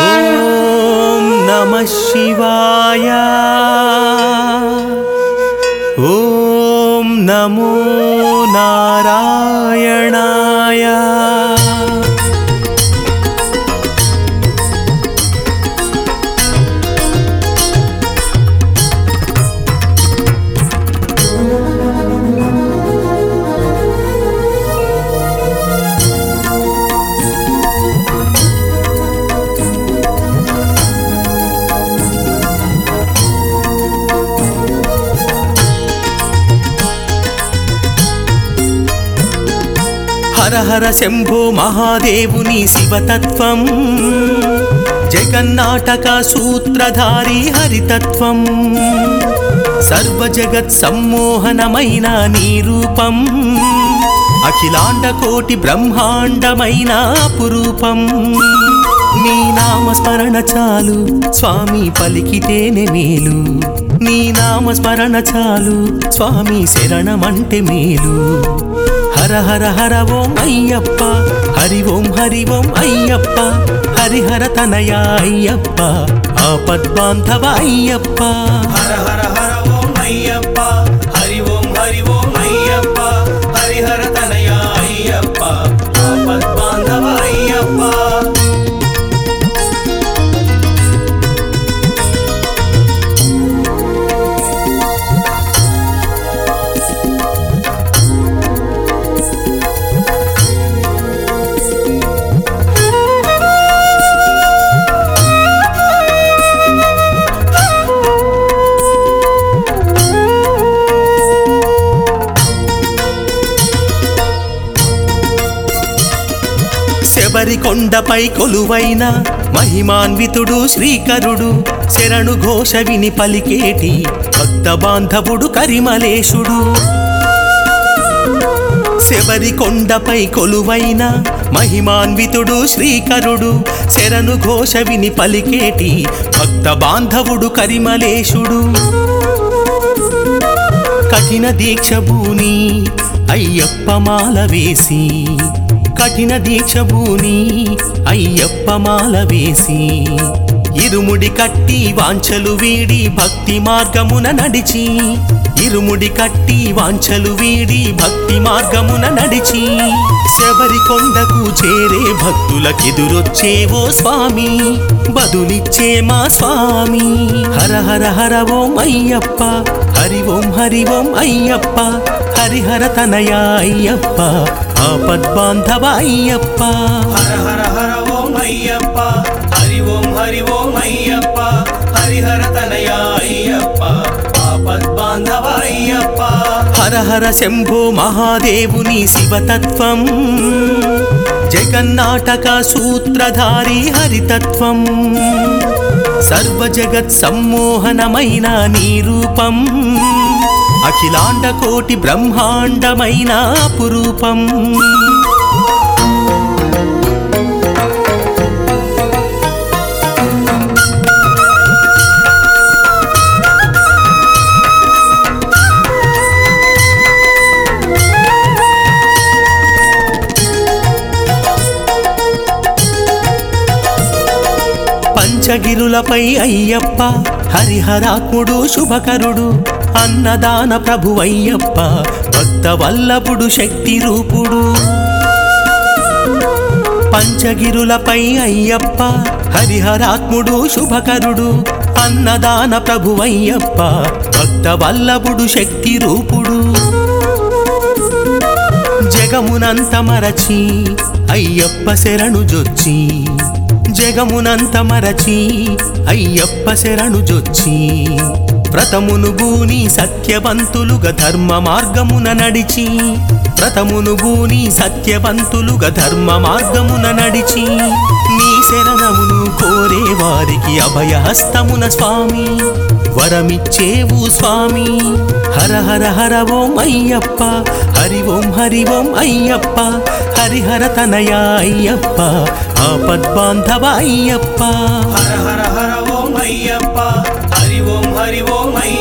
ఓం నమః శివాయ ఓం నమో నారాయణాయ హర హర శంభో మహాదేవుని శివతత్వం జగన్నాటక సూత్రధారి హరితత్వం సర్వ జగత్ సమ్మోహనమైన నీ రూపం అఖిలాండ కోటి బ్రహ్మాండమైన అపురూపం నీ నామస్మరణ చాలు స్వామి పలికితేనే మేలు నీ నామస్మరణ చాలు స్వామి శరణమంటే మేలు హర హర హర ఓం అయ్యప్ప హరి ఓం అయ్యప్ప హరిహర తనయ అయ్యప్ప ఆపద్బాంధవ అయ్యప్ప హర హర హర ఓం అయ్యప్ప హరి ఓం అయ్యప్ప హరిహర తనయ అయ్యప్ప ఆపద్బాంధవ అయ్యప్ప శబరి కొండపై కొలువైన మహిమాన్వితుడు శ్రీకరుడు శరణు ఘోష విని పలికేటి భక్త బాంధవుడు కరిమలేశుడు శబరి కొండపై కొలువైన మహిమాన్వితుడు శ్రీకరుడు శరణు ఘోష విని పలికేటి భక్త బాంధవుడు కరిమలేశుడు కఠిన దీక్ష భూని అయ్యప్ప మాల వేసి కఠిన దీక్ష భూని అయ్యప్ప మాల వేసి ఇరుముడి కట్టి వాంఛలు వీడి భక్తి మార్గమున నడిచి ఇరుముడి కట్టి వాంఛలు వీడి భక్తి మార్గమున నడిచి శబరి కొండకు చేరే భక్తులకెదురొచ్చేవో స్వామి బదులిచ్చే మా స్వామి హర హర హర ఓం అయ్యప్ప హరి ఓం అయ్యప్ప హరిహర తనయ అయ్యప్ప ఆపద్బాంధవ అయ్యప్ప హర హర హర ఓం అయ్యప్ప హరి ఓం అయ్యప్ప హరిహర తనయ అయ్యప్ప ఆపద్బాంధవ అయ్యప్ప హర హర శంభో మహాదేవుని శివతత్వం జగన్నాటక సూత్రధారి హరితత్వం సర్వ జగత్ సమ్మోహనమైన నీ రూపం అఖిలాండ కోటి బ్రహ్మాండమైన అపురూపం పంచగిరులపై అయ్యప్ప హరిహరాత్ముడు శుభకరుడు అన్నదాన ప్రభువయ్యప్ప భక్త వల్లభుడు శక్తి రూపుడు పంచగిరులపై అయ్యప్ప హరిహరాత్ముడు శుభకరుడు అన్నదాన ప్రభువయ్యప్ప భక్త వల్లభుడు శక్తి రూపుడు జగమునంత మరచి అయ్యప్ప శరణు జొచ్చి జగమునంత మరచి అయ్యప్ప శరణు జొచ్చి వ్రతమును బూని సత్యవంతులుగా ధర్మ మార్గమున నడిచి వ్రతమును బూని సత్యవంతులుగా ధర్మ మార్గమున నడిచి నీ శరణమును కోరే వారికి అభయహస్తమున స్వామి వరమిచ్చేవు స్వామి హర హర హర ఓం అయ్యప్ప హరి ఓం అయ్యప్ప హరిహర తనయ అయ్యప్ప ఆపద్బాంధవ అయ్యప్ప హర హర హర ఓం అయ్యప్ప హరి ఓం అయ్యప్ప